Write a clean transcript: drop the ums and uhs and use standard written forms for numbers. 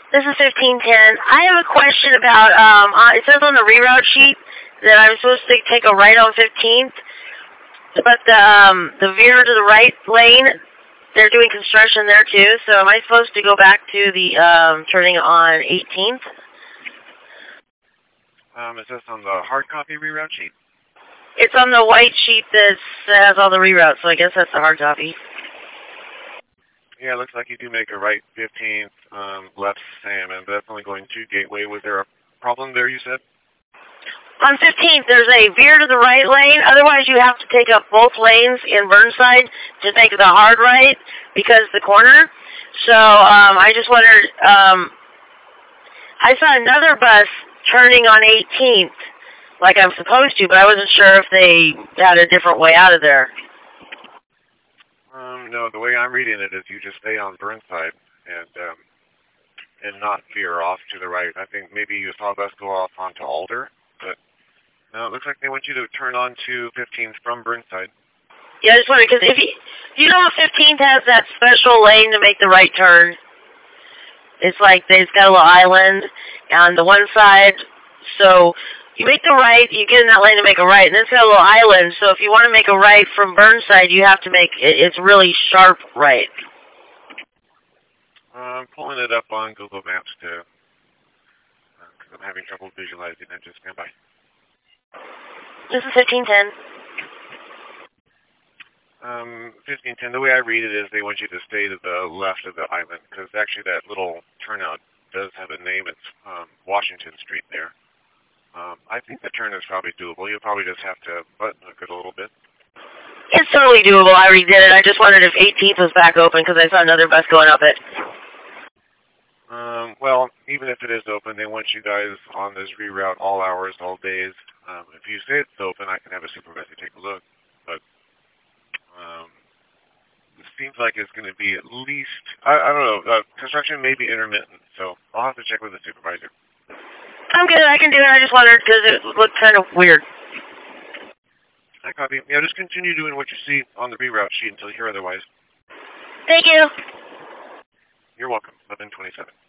This is 1510. I have a question about, it says on the reroute sheet that I'm supposed to take a right on 15th, but the veer to the right lane, they're doing construction there too, so am I supposed to go back to the turning on 18th? Is this on the hard copy reroute sheet? It's on the white sheet that has all the reroutes, so I guess that's the hard copy. Yeah, it looks like you do make a right 15th, left Salmon, but that's only going to Gateway. Was there a problem there, you said? On 15th, there's a veer to the right lane. Otherwise, you have to take up both lanes in Burnside to make the hard right because the corner. So I just wondered, I saw another bus turning on 18th like I'm supposed to, but I wasn't sure if they had a different way out of there. No, the way I'm reading it is you just stay on Burnside and not veer off to the right. I think maybe you saw a bus go off onto Alder, but no, it looks like they want you to turn on to 15th from Burnside. Yeah, I just wondered, because if you know 15th has that special lane to make the right turn. It's like they've got a little island on the one side, so you make the right, you get in that lane to make a right, and then it's got a little island, so if you want to make a right from Burnside, you have to make it's really sharp right. I'm pulling it up on Google Maps too, because I'm having trouble visualizing it. Just stand by. This is 1510. 1510, the way I read it is they want you to stay to the left of the island, because actually that little turnout does have a name. It's Washington Street there. I think the turn is probably doable. You'll probably just have to button hook it a little bit. It's totally doable. I already did it. I just wondered if 18th was back open because I saw another bus going up it. Well, even if it is open, they want you guys on this reroute all hours, all days. If you say it's open, I can have a supervisor take a look. But it seems like it's going to be at least, I don't know, construction may be intermittent, so I'll have to check with the supervisor. I'm good. I can do it. I just wondered because it looked kind of weird. I copy. Yeah, just continue doing what you see on the reroute sheet until you hear otherwise. Thank you. You're welcome. 1127.